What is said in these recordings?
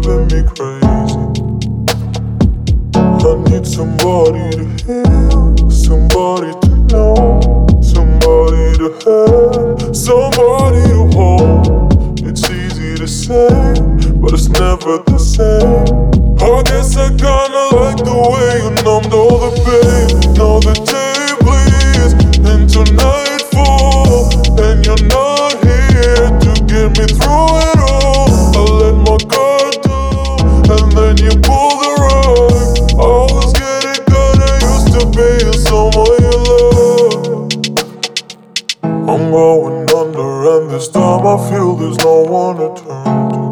driving me crazy. I need somebody to heal, somebody to know, somebody to have, somebody to hold. It's easy to say, but it's never the same. I guess I kinda like the way you numbed all the pain. Now the day bleeds into nightfall, and you're not here to get me through it all. I let my guard down, and then you pull the rug. I was getting kinda used to being someone you love. I'm going under, and this time I feel there's no one to turn to.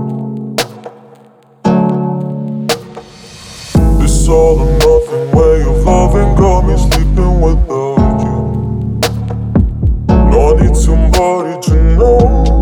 This all or nothing way of loving got me sleeping without you. No, I need somebody to know,